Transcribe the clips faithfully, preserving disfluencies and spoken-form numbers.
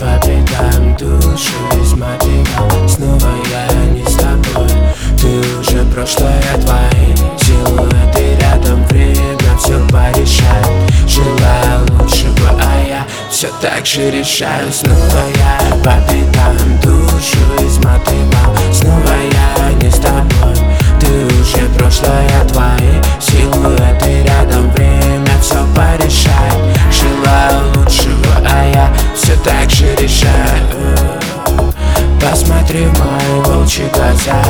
по пятам, душу измотивал. Снова я не с тобой, ты уже прошлое, твои силуэты рядом, время все порешает. Желаю лучшего, а я все так же решаю. Снова я по пятам, душу измотивал. Снова я не с тобой, ты уже прошлое, твои силуэты рядом, время все порешает. Желаю лучшего, а я все так же решаю. Посмотри в мои волчьи глаза,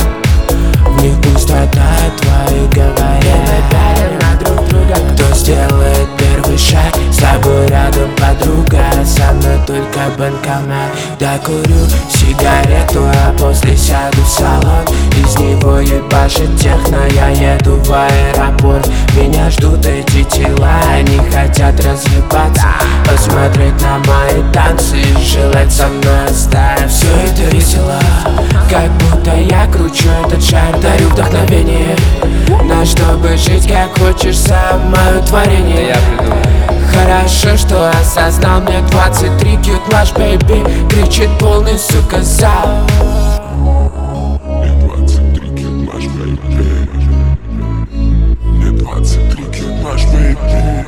в них пустота, твои говорят на друг друга. Кто сделает первый шаг, с тобой рядом подруга, со мной только банкомат. Докурю сигарету, а после сяду в салон. Из него ебашит техно, я еду в аэропорт. Меня ждут эти тела, они хотят разъебаться, посмотреть на мои танцы и желать со мной остаться. Все это весело, как будто я кручу этот шар. Дарю вдохновение, на чтобы жить как хочешь, сам мое творение. Хорошо, что осознал, мне двадцать три, cute наш бэйби, кричит полный, сука, зал. Мне двадцать три, cute наш бэйби. Мне двадцать три, cute наш бэйби.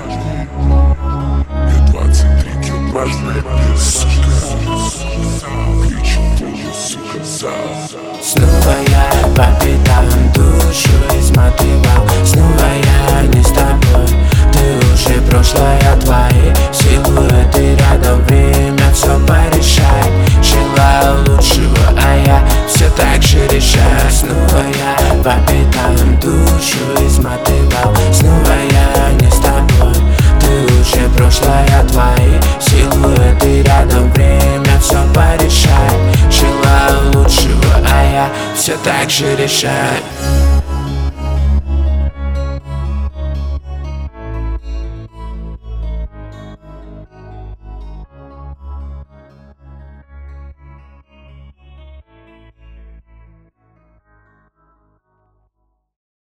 Мне двадцать три, cute наш бэйби, сука. Кричит полный, сука, зал. Снова я по пятам, душу измотивал. Снова я не с тобой, ты уже прошлое, твои силуэты рядом, время все порешает. Желаю лучшего, а я все так же решаю. Снова я по пятам, душу измотивал. Снова я не с тобой, ты уже прошлое, твои силуэты рядом, время все порешает. Желаю лучшего, а я все так же решаю.